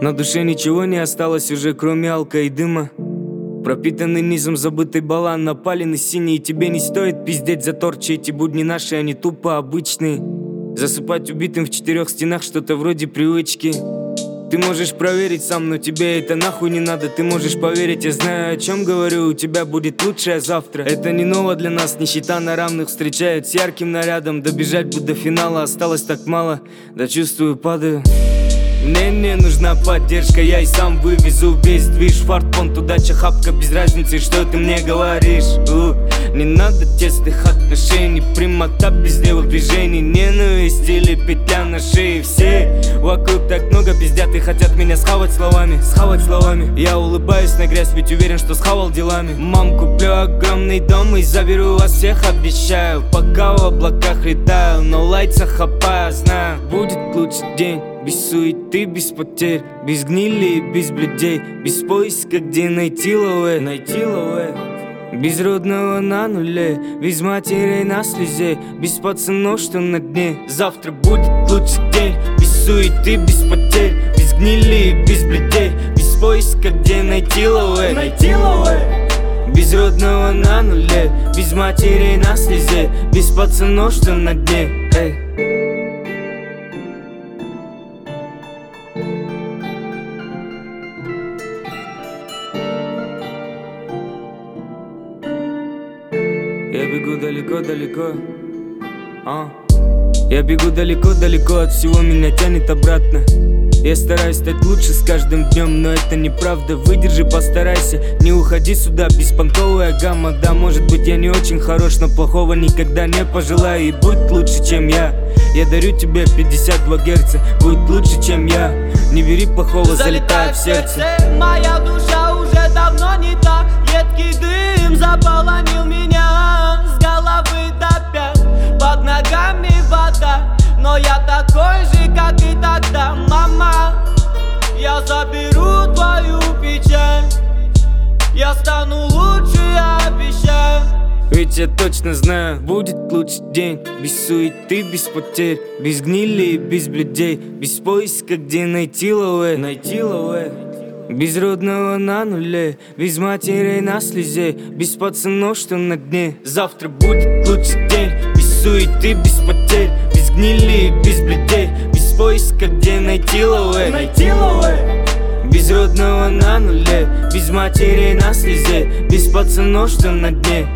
На душе ничего не осталось уже, кроме алка и дыма. Пропитанный низом забытый балан, напаленный синий. И тебе не стоит пиздеть за торчи. Эти будни наши, они тупо обычные. Засыпать убитым в 4 стенах, что-то вроде привычки. Ты можешь проверить сам, но тебе это нахуй не надо. Ты можешь поверить, я знаю, о чем говорю. У тебя будет лучшее завтра. Это не ново для нас, нищета на равных встречает с ярким нарядом. Добежать бы до финала, осталось так мало. Да чувствую, падаю. Мне не нужна поддержка, я и сам вывезу весь движ. Фартпонт, удача, хапка, без разницы, что ты мне говоришь. Не надо тесных отношений, прямота без левых движений. Ненависть или петля на шее. Все вокруг так много пиздят и хотят меня схавать словами. Я улыбаюсь на грязь, ведь уверен, что схавал делами. Мам, куплю огромный дом и заберу вас всех, обещаю. Пока в облаках летаю, но лайца хапаю, знаю. Будет лучший день. Без суеты, без потерь, без гнили и без блюдей. Без поиска, где найти лове. Без родного на нуле, без матерей на слезе. Без пацанов, что на дне. Завтра будет лучший день. Без суеты, без потерь, без гнили и без блюдей. Без поиска, где найти лове. Без родного на нуле, без матерей на слезе. Без пацанов, что на дне. Я бегу далеко-далеко, Я бегу далеко-далеко, от всего меня тянет обратно. Я стараюсь стать лучше с каждым днем, но это неправда. Выдержи, постарайся, не уходи сюда. Беспонтовая гамма, да, может быть я не очень хорош, но плохого никогда не пожелаю. И будь лучше, чем я. Я дарю тебе 52 герца, будь лучше, чем я. Не бери плохого, залетай в сердце. Моя душа уже давно не та. Едкий дым заполонил меня с головы до пят. Под ногами вода, но я такой же, как и тогда. Мама, я заберу твою печаль. Я стану лучше, обещаю. Ведь я точно знаю, будет лучший день. Без суеты, без потерь, без гнили и без блюдей. Без поиска, где найти лове. Без родного на нуле, без матерей на слезе. Без пацанов, что на дне. Завтра будет лучший день. Без суеты, без потерь, без гнили и без блюдей. Без поиска, где найти лове. Без родного на нуле, без матерей на слезе. Без пацанов, что на дне.